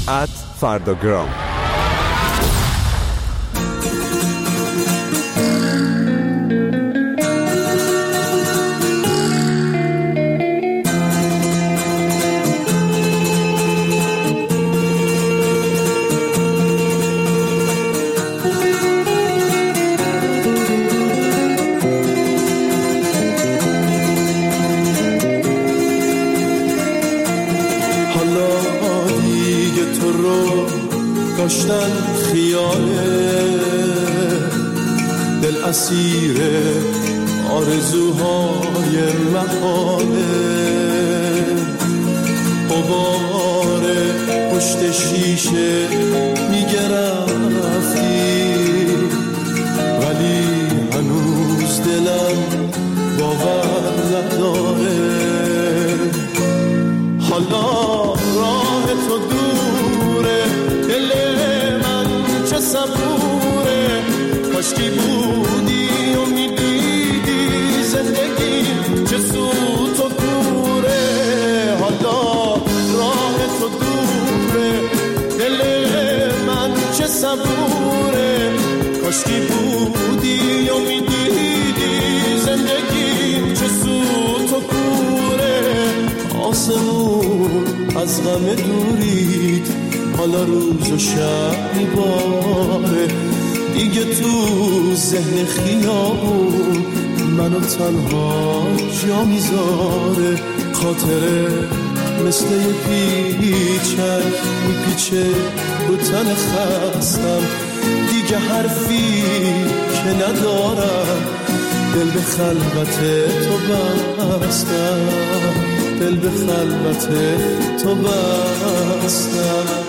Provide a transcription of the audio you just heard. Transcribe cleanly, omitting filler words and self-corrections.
@فرداگرام. داشتن خیاله دل اسیر آرزوهای محاله، غبار پشت شیشه میگه رفتی ولی هنوز دلم باور نداره. حالا راه تو دوره، دل صبوره، کاشکی بودی و میدیدی زندگی چه سوت و کوره. حالا راه تو دوره، دل من چه صبوره، کاشکی بودی و میدیدی زندگی چه سوت و کوره. آسمون از غم دورید، حالا روز و شب میباره، دیگه تو ذهن خیابون منو تنها جا میذاره. خاطره مثل یه پیچک میپیچه رو تن خستم، دیگه حرفی که ندارم، دل به خلوت تو بستم، دل به خلوت تو بستم.